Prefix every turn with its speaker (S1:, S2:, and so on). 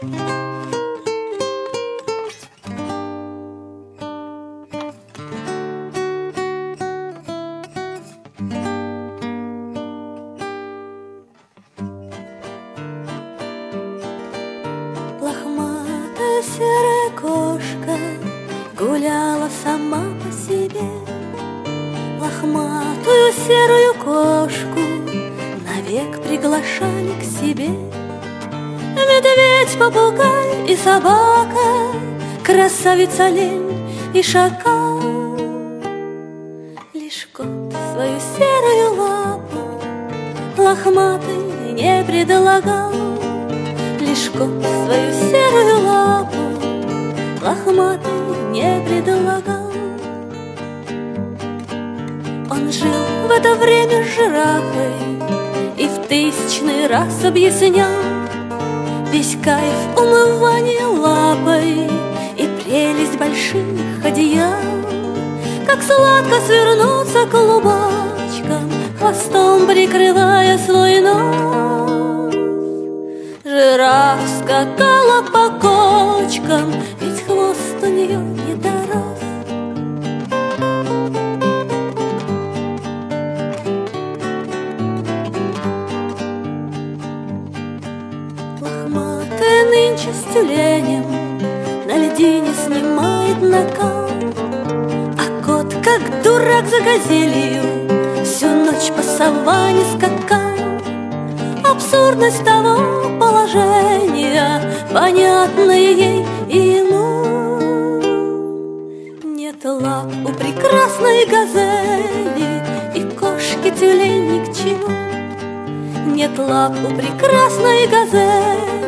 S1: Лохматая серая кошка гуляла сама по себе. Лохматую серую кошку навек приглашали к себе. Медведь, попугай и собака, красавица лень и шакал. Лишь кот свою серую лапу лохматой не предлагал. Лишь кот свою серую лапу лохматой не предлагал. Он жил в это время с жирафой и в тысячный раз объяснял весь кайф умывания лапой и прелесть больших одеял. Как сладко свернуться клубочком, хвостом прикрывая свой нос. Жираф скакала по кочкам, ведь хвост у нее не дорос. Лохматая нынче с тюленем на льдине снимает накал, а кот, как дурак за газелью, всю ночь по саванне скакал. Абсурдность того положения понятна ей и ему. Нет лап у прекрасной газели, и кошке тюлень ни к чему. Нет лап у прекрасной газели,